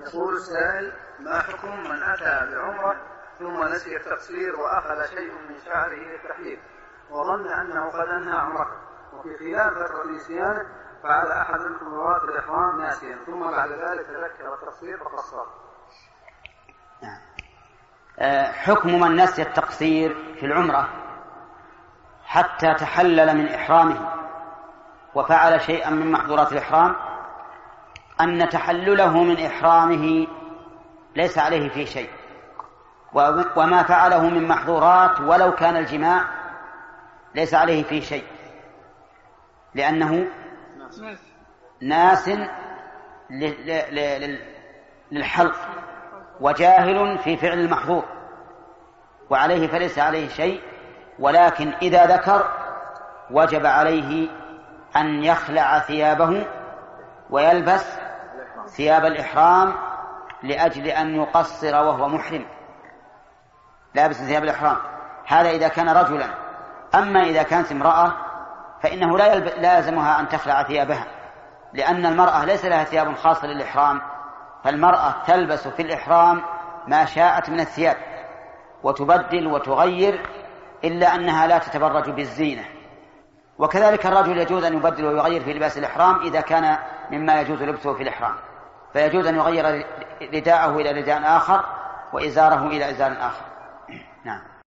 يقول السائل: ما حكم من أتى بعمرة ثم نسي التقصير وأخذ شيء من شعره للتحليل وظن أنه قد أنهى عمرته، وفي خلال فترة نسيانه فعل أحد الخطوات الإحرام ناسيا ثم بعد ذلك تذكر التقصير فقصر؟ حكم من نسي التقصير في العمرة حتى تحلل من إحرامه وفعل شيئا من محظورات الإحرام أن تحلله من إحرامه ليس عليه فيه شيء، وما فعله من محظورات ولو كان الجماع ليس عليه فيه شيء، لأنه ناس للحلق وجاهل في فعل المحظور، وعليه فليس عليه شيء. ولكن إذا ذكر وجب عليه أن يخلع ثيابه ويلبس ثياب الإحرام لأجل أن يقصر وهو محرم لابس ثياب الإحرام. هذا إذا كان رجلا. أما إذا كانت امرأة فإنه لا لازمها أن تخلع ثيابها، لأن المرأة ليس لها ثياب خاصة للإحرام، فالمرأة تلبس في الإحرام ما شاءت من الثياب وتبدل وتغير، إلا أنها لا تتبرج بالزينة. وكذلك الرجل يجوز أن يبدل ويغير في لباس الإحرام إذا كان مما يجوز لبسه في الإحرام، فيجوز أن يغير رداءه إلى رداء آخر وإزاره إلى إزار آخر. نعم.